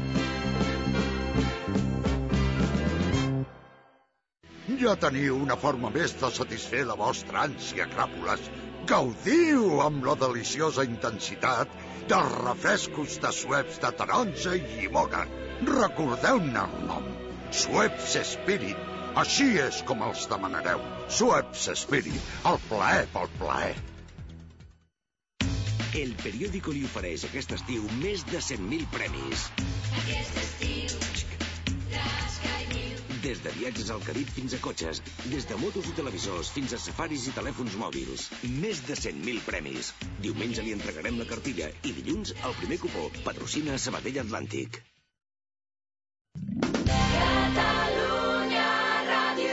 Ja teniu una forma més de satisfer la vostra ànsia, cràpules. Gaudiu amb la deliciosa intensitat dels refrescos de Schweppes de taronja i llimona. Recordeu-ne el nom. Schweppes Spirit. Així és com els demanareu. Schweppes Spirit. El plaer pel plaer. El periòdico li ofereix aquest estiu més de 100.000 premis. Aquest estiu... Des de viatges al Carib fins a cotxes, des de motos i televisors fins a safaris i telèfons mòbils. Més de 100.000 premis. Diumenge li entregarem la cartilla i dilluns el primer cupó. Patrocina Sabadell Atlàntic. Catalunya Ràdio.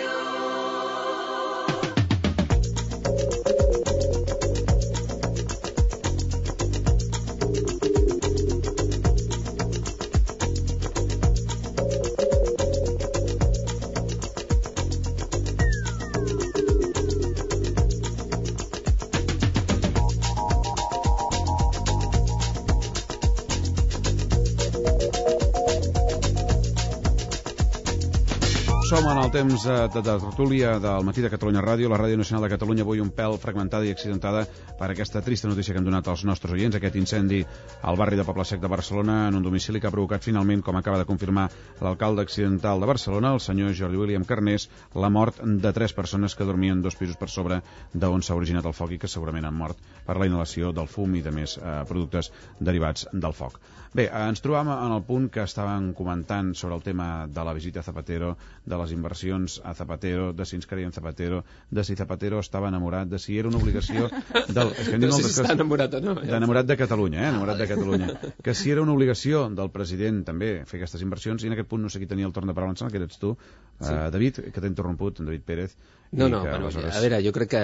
Som en el temps de tertúlia del matí de Catalunya Ràdio, la Ràdio Nacional de Catalunya, avui un pèl fragmentada i accidentada per aquesta trista notícia que han donat als nostres oients, aquest incendi al barri de Poble Sec de Barcelona, en un domicili que ha provocat finalment, com acaba de confirmar l'alcalde accidental de Barcelona, el senyor Jordi William Carnés, la mort de 3 persones que dormien 2 pisos per sobre d'on s'ha originat el foc i que segurament han mort per la inhalació del fum i de més productes derivats del foc. Bé, ens trobam en el punt que estàvem comentant sobre el tema de la visita a Zapatero, de les inversions a Zapatero, de si ens creiem Zapatero, de si Zapatero estava enamorat, de si era una obligació del... És que no sé si està enamorat o no. Enamorat de Catalunya, enamorat de Catalunya. Que si era una obligació del president també fer aquestes inversions, i en aquest punt no sé qui tenia el torn de paraula, em sembla que eres tu, David, que t'he interromput, en David Pérez. No, bueno, a veure, jo crec que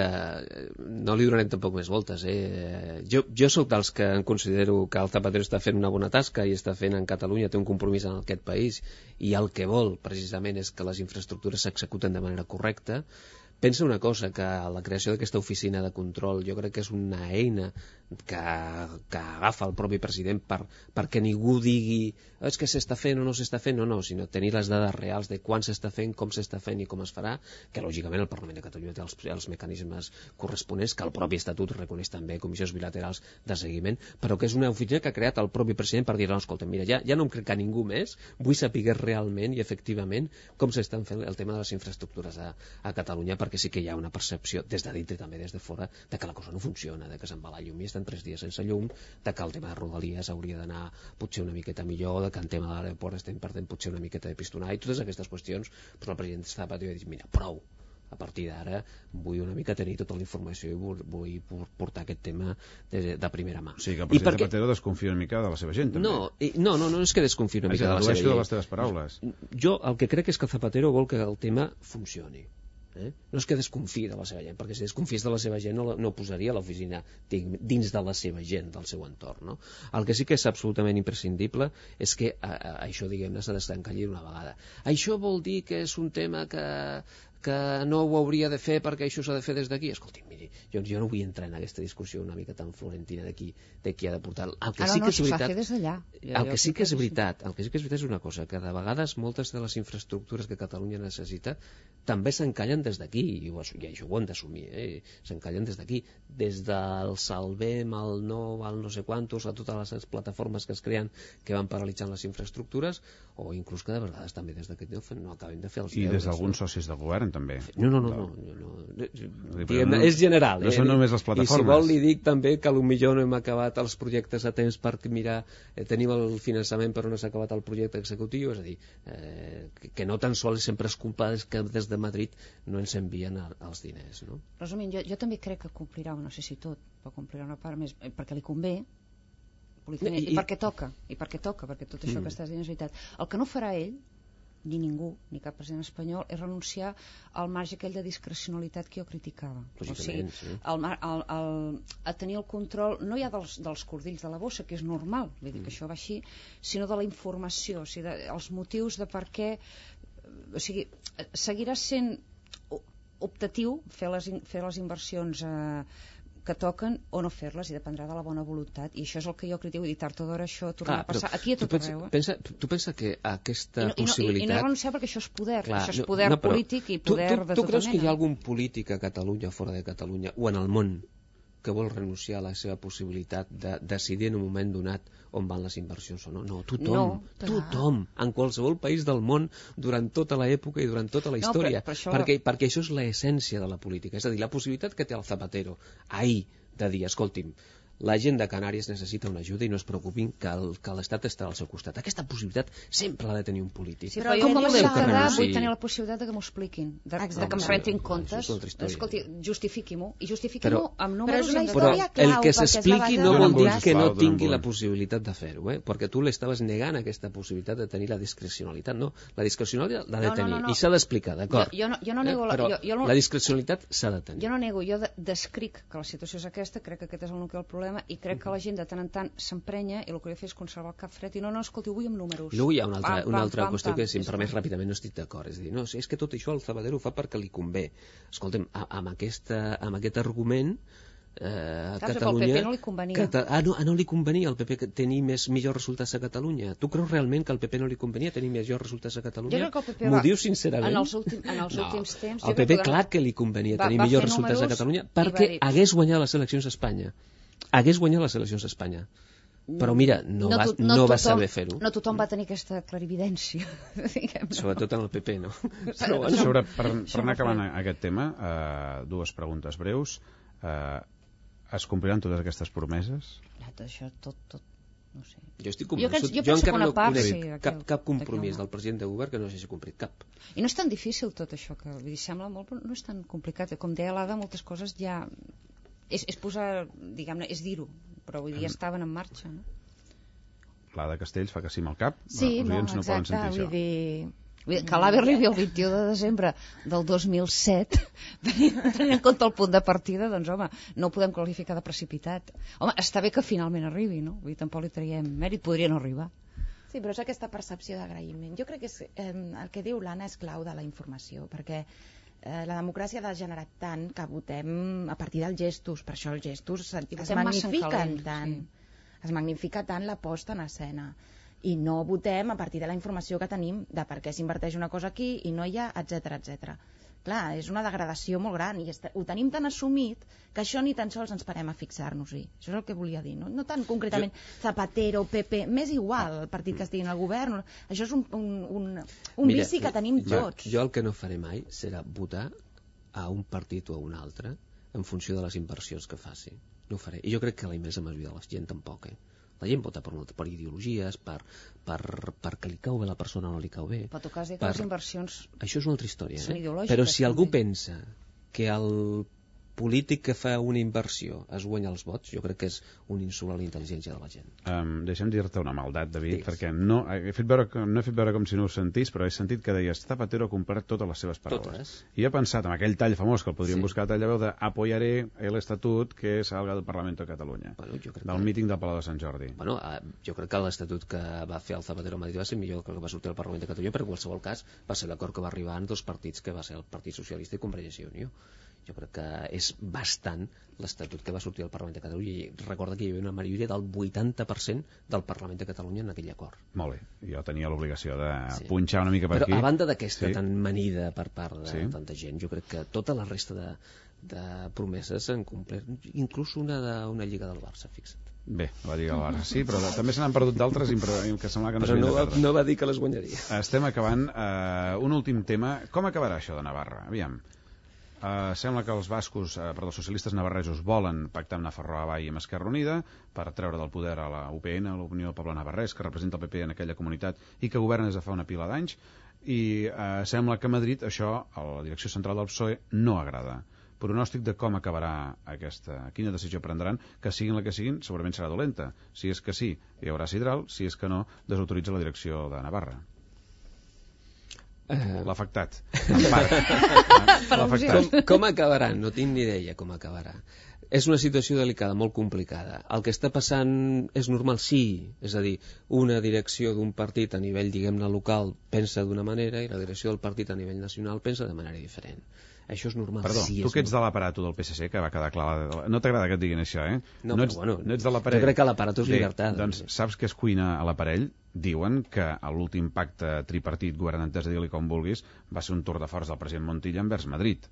no li donarem tampoc més voltes. Jo sóc dels que considero que el Zapatero està fent una bona tasca i està fent en Catalunya, té un compromís en aquest país i el que vol precisament és que les infraestructures s'executen de manera correcta. Pensa una cosa, que la creació d'aquesta oficina de control jo crec que és una eina que agafa el propi president perquè ningú digui és que s'està fent o no s'està fent, no, sinó tenir les dades reals de quan s'està fent, com s'està fent i com es farà, que lògicament el Parlament de Catalunya té els mecanismes corresponents, que el propi Estatut reconeix també comissions bilaterals de seguiment, però que és una oficina que ha creat el propi president per dir, no, escolta, mira, ja no em crec que ningú més, vull saber realment i efectivament com s'estan fent el tema de les infraestructures a Catalunya, perquè sí que hi ha una percepció des de dintre i també des de fora de que la cosa no funciona, de que se'n va la llum i estan porten 3 dies sense llum, de que el tema de Rodalies hauria d'anar potser una miqueta millor, de que el tema de l'aeroport estem perdent potser una miqueta de pistonar, i totes aquestes qüestions, però el president Zapatero ha dit, mira, prou, a partir d'ara vull una mica tenir tota la informació i vull portar aquest tema de primera mà. O sigui que el president Zapatero desconfia una mica de la seva gent, també. No és que desconfia una mica de la seva gent. De les teves paraules. Jo el que crec és que Zapatero vol que el tema funcioni. No és que desconfiï de la seva gent, perquè si desconfiés de la seva gent no posaria l'oficina dins de la seva gent, del seu entorn, no? El que sí que és absolutament imprescindible és que això, diguem-ne, s'ha d'estancar d'una vegada. Això vol dir que és un tema que no ho hauria de fer perquè això s'ha de fer des d'aquí. Escolti, miri, jo no vull entrar en aquesta discussió una mica tan florentina de qui ha de portar. El que sí que és veritat, el que sí que és veritat és una cosa, que de vegades moltes de les infraestructures que Catalunya necessita també s'encallen des d'aquí, i això ho hem d'assumir, s'encallen des d'aquí, des del Salvem, el no sé quantos, a totes les plataformes que es creen que van paralitzant les infraestructures, o inclús que de vegades també des d'aquí no acabem de fer els deures. I des d'alguns socis de govern també. No. És general. No són només les plataformes. I si vol li dic també que potser no hem acabat els projectes a temps per mirar, tenim el finançament però no s'ha acabat el projecte executiu, és a dir, que no tan sols sempre és culpa que des de Madrid no ens envien els diners, no? Resumint, jo també crec que complirà, no sé si tot, però complirà una part més, perquè li convé, i perquè toca, perquè tot això que estàs dient és veritat. El que no farà ell, ni ningú, ni cap president espanyol, és renunciar al marge aquell de discrecionalitat que jo criticava. O sigui, a tenir el control, no ja dels cordills de la bossa, que és normal, vull dir que això va així, sinó de la informació, o sigui, els motius de per què, o sigui, seguirà sent optatiu fer les inversions que toquen o no fer-les, i dependrà de la bona voluntat, i això és el que jo critico, i tard o d'hora això tornarà a passar aquí a tot arreu. Tu pensa que aquesta possibilitat... I no renunciar perquè això és poder, això és poder polític i poder de tota mena. Tu creus que hi ha algun polític a Catalunya, fora de Catalunya, o en el món, que vol renunciar a la seva possibilitat de decidir en un moment donat on van les inversions o no? No, tothom, en qualsevol país del món, durant tota l'època i durant tota la història, perquè això és l'essència de la política, és a dir, la possibilitat que té el Zapatero ahir de dir, escolti'm, la gent de Canàries necessita una ajuda i no es preocupin que l'Estat estarà al seu costat. Aquesta possibilitat sempre l'ha de tenir un polític. Sí, però jo com a ciutadà vull tenir la possibilitat que m'ho expliquin, de que em rentin comptes. Escolti, justifiqui-m'ho, i justifiqui-m'ho amb números. Però el que s'expliqui no vol dir que no tingui la possibilitat de fer-ho, perquè tu l'estaves negant aquesta possibilitat de tenir la discrecionalitat, no? La discrecionalitat l'ha de tenir i s'ha d'explicar, d'acord? Jo no nego la discrecionalitat s'ha de tenir. Jo no nego, jo descric que la situació és aquesta, crec que aquest és el nucli del problema, i crec que la gent de tant en tant s'emprenya i el que hauria de fer és conservar el cap fred i no, escolti, ho vull amb números. I luego hi ha una altra qüestió que, si em permets ràpidament, no estic d'acord. És a dir, no, és que tot això el Zapatero ho fa perquè li convé. Escolta'm, amb aquest argument a Catalunya... Al PP no li convenia. No li convenia al PP tenir millors resultats a Catalunya. Tu creus realment que al PP no li convenia tenir millors resultats a Catalunya? Jo crec que el PP m'ho dius sincerament? En els últims temps... Al PP clar que li convenia tenir millors resultats a Catalunya perquè hagués guanyat les eleccions a Espanya. Però mira, no va saber fer-ho. No tothom va tenir aquesta clarividència. Sobretot en el PP, no? Per anar acabant aquest tema, dues preguntes breus. Es compliran totes aquestes promeses? Tot, no sé. Jo estic convençut. Jo encara no conec cap compromís del president de govern que no s'hagi complit, cap. I no és tan difícil tot això, que sembla molt, però no és tan complicat. Com deia l'Ada, moltes coses ja... És posar, diguem-ne, és dir-ho, però avui dia estaven en marxa, no? L'Ada Castells fa que sí amb el cap. Sí, no, exacte, vull dir... Que l'AVE arribi el 21 de desembre del 2007, tenint en compte el punt de partida, doncs, home, no ho podem qualificar de precipitat. Home, està bé que finalment arribi, no? Vull dir, tampoc li traiem mèrit, podria no arribar. Sí, però és aquesta percepció d'agraïment. Jo crec que el que diu l'Anna és clau de la informació, perquè la democràcia ha degenerat tant que votem a partir dels gestos, per això els gestos es magnifiquen tant. Es magnifica tant la posta en escena. I no votem a partir de la informació que tenim de per què s'inverteix una cosa aquí i no hi ha, etc. Clar, és una degradació molt gran i ho tenim tan assumit que això ni tan sols ens parem a fixar-nos-hi. Això és el que volia dir, no tan concretament Zapatero, PP, m'és igual el partit que estigui en el govern. Això és un vici que tenim tots. Jo el que no faré mai serà votar a un partit o a un altre en funció de les inversions que faci. No ho faré. I jo crec que la immensa majoria de la gent tampoc, La gent vota per ideologies, perquè li cau bé la persona o no li cau bé. Però tu cas que les inversions... Això és una altra història, són ideològiques. Però si algú pensa que el polític que fa una inversió es guanya els vots, jo crec que és un insult a la intel·ligència de la gent. Deixa'm dir-te una maldat, David, perquè no he fet veure com si no ho sentís, però he sentit que deies Zapatero ha complert totes les seves paraules. I he pensat en aquell tall famós que el podríem buscar a tall de veu de apoyaré el estatut que salga del Parlamento de Catalunya, del míting del Palau de Sant Jordi. Bueno, jo crec que l'estatut que va fer el Zapatero a Madrid va ser millor que el que va sortir al Parlament de Catalunya, però en qualsevol cas va ser l'acord que va arribar en dos partits, que va ser el Partit Socialista i Convergència i Unió. Jo crec que és bastant l'estatut que va sortir al Parlament de Catalunya, i recorda que hi havia una majoria del 80% del Parlament de Catalunya en aquell acord. Molt bé, jo tenia l'obligació de punxar una mica per aquí. Però a banda d'aquesta tan manida per part de tanta gent, jo crec que tota la resta de promeses s'han complert, inclús una Lliga del Barça, fixa't. Bé, la Lliga del Barça, sí, però també se n'han perdut d'altres que sembla que no s'havien de perdre. No va dir que les guanyaria. Estem acabant. Un últim tema. Com acabarà això de Navarra? Aviam. Sembla que els socialistes navarresos volen pactar amb Nafarroa i amb Esquerra Unida per treure del poder a la UPN, a l'Unió del Poble Navarrès, que representa el PP en aquella comunitat i que governa des de fa una pila d'anys, i sembla que a Madrid això, a la direcció central del PSOE, no agrada. Pronòstic de com acabarà quina decisió prendran, que siguin la que siguin, segurament serà dolenta. Si és que sí, hi haurà sidral, si és que no, desautoritza la direcció de Navarra. L'afectat, en part. Com acabarà? No tinc ni idea com acabarà. És una situació delicada, molt complicada. El que està passant és normal, sí. És a dir, una direcció d'un partit a nivell, diguem-ne, local pensa d'una manera i la direcció del partit a nivell nacional pensa de manera diferent. Això és normal. Perdó, sí, tu que ets de l'aparato del PSC, que va quedar clar... No t'agrada que et diguin això, No, però bueno, no ets de l'aparell. Jo crec que l'aparato és llibertat. Doncs saps que es cuina a l'aparell? Diuen que l'últim pacte tripartit governantès, digue-li com vulguis, va ser un tour de força del president Montilla envers Madrid.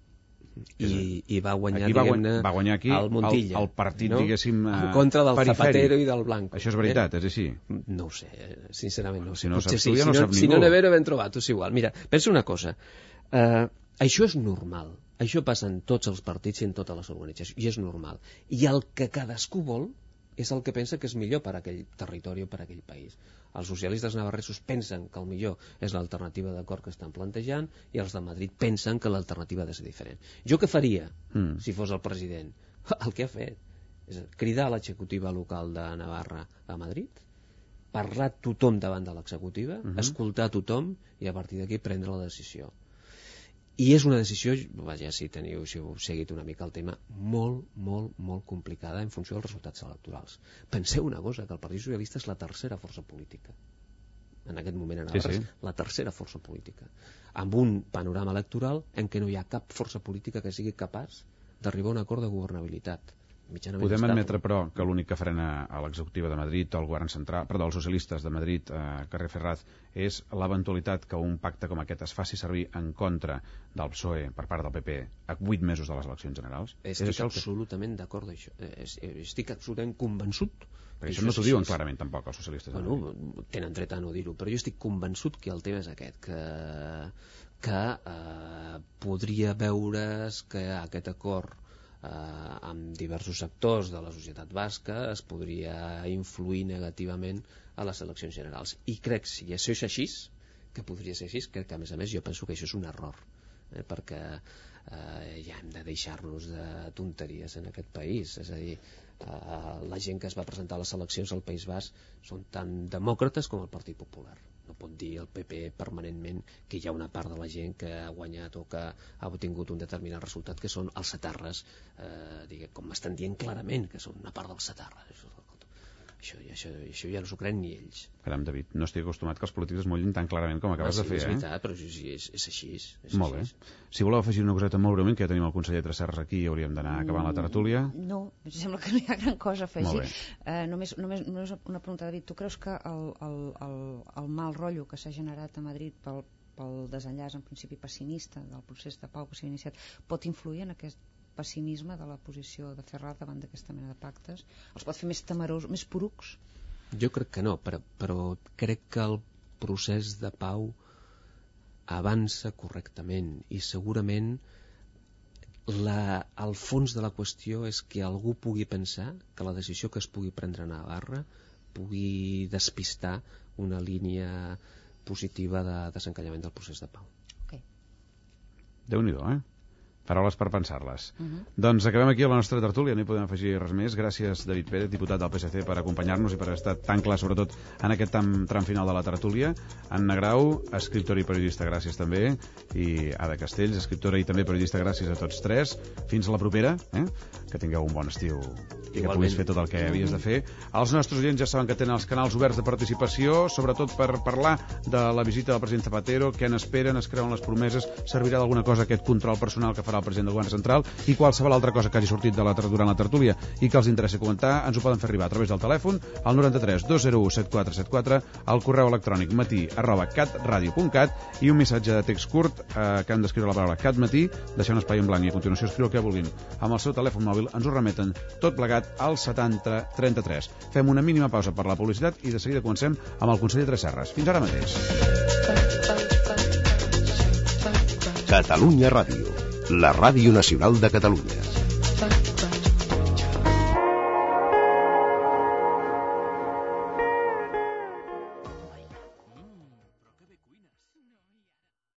I va guanyar, va guanyar aquí el Montilla, el partit, diguéssim, en contra del Zapatero i del Blanco. Això és veritat, és així? No ho sé, sincerament no ho sé. Si no ho saps tu, ja no ho sap ningú. Si no n'he ben trobat, és igual. Mira, pensa una cosa, això és normal, això passa en tots els partits i en totes les organitzacions, i és normal. I el que cadascú vol és el que pensa que és millor per a aquell territori o per a aquell país. Els socialistes navarresos pensen que el millor és l'alternativa d'acord que estan plantejant i els de Madrid pensen que l'alternativa ha de ser diferent. Jo què faria si fos el president? El que ha fet és cridar a l'executiva local de Navarra a Madrid, parlar tothom davant de l'executiva, escoltar tothom i a partir d'aquí prendre la decisió. I és una decisió, vaja, si heu seguit una mica el tema, molt, molt, molt complicada en funció dels resultats electorals. Penseu una cosa, que el Partit Socialista és la tercera força política. En aquest moment a Navarra és la tercera força política. Amb un panorama electoral en què no hi ha cap força política que sigui capaç d'arribar a un acord de governabilitat. Podem admetre, però, que l'únic que frena a l'executiva de Madrid o al govern central, perdó, als socialistes de Madrid, Carrer Ferraz, és l'eventualitat que un pacte com aquest es faci servir en contra del PSOE per part del PP a 8 mesos de les eleccions generals? Estic absolutament d'acord amb això. Estic absolutament convençut. Perquè això no t'ho diuen clarament tampoc els socialistes de Madrid. Bueno, tenen dret a no dir-ho, però jo estic convençut que el tema és aquest, que podria veure's que aquest acord amb diversos sectors de la societat basca es podria influir negativament a les eleccions generals. I crec, si això és així, que podria ser així, crec que a més jo penso que això és un error, perquè ja hem de deixar-nos de tonteries en aquest país. És a dir, la gent que es va presentar a les eleccions al País Basc són tan demòcrates com el Partit Popular. No pot dir el PP permanentment que hi ha una part de la gent que ha guanyat o que ha obtingut un determinat resultat, que són els setarres, com m'estan dient clarament que són una part dels setarres. Això ja no s'ho creen ni ells. Caram, David, no estic acostumat que els polítics es mullin tan clarament com acabes de fer. És veritat, però és així. Molt bé. Si voleu afegir una coseta molt breument, que ja tenim el conseller Tresserras aquí i hauríem d'anar acabant la tertúlia. No, em sembla que no hi ha gran cosa a afegir. Només una pregunta, David. Tu creus que el mal rotllo que s'ha generat a Madrid pel desenllaç en principi pessimista del procés de pau que s'ha iniciat pot influir en aquest pessimisme de la posició de Ferraz davant d'aquesta mena de pactes? Els pot fer més temerosos, més porucs? Jo crec que no, però crec que el procés de pau avança correctament i segurament el fons de la qüestió és que algú pugui pensar que la decisió que es pugui prendre a Navarra pugui despistar una línia positiva de desencallament del procés de pau. Déu-n'hi-do, Paraules per pensar-les. Doncs acabem aquí la nostra tertúlia, no hi podem afegir res més. Gràcies, David Pérez, diputat del PSC, per acompanyar-nos i per estar tan clar, sobretot en aquest tram final de la tertúlia. Anna Grau, escriptora i periodista, gràcies també. I Ada Castells, escriptora i també periodista, gràcies a tots tres. Fins a la propera, que tingueu un bon estiu i que puguis fer tot el que havies de fer. Els nostres oients ja saben que tenen els canals oberts de participació, sobretot per parlar de la visita del president Zapatero, què n'esperen, es creuen les promeses, servirà d'alguna cosa aquest control personal que farà el president del govern central i qualsevol altra cosa que hagi sortit durant la tertúlia i que els interessi comentar, ens ho poden fer arribar a través del telèfon al 93 201 7474, al correu electrònic matí@catradio.cat i un missatge de text curt que han d'escriure la paraula catmatí, deixar un espai en blanc i a continuació escriure el que vulguin. Amb el seu telèfon mòbil ens ho remeten tot plegat al 7033. Fem una mínima pausa per la publicitat i de seguida comencem amb el conseller Tresserras. Fins ara mateix. Catalunya Ràdio, la ràdio nacional de Catalunya.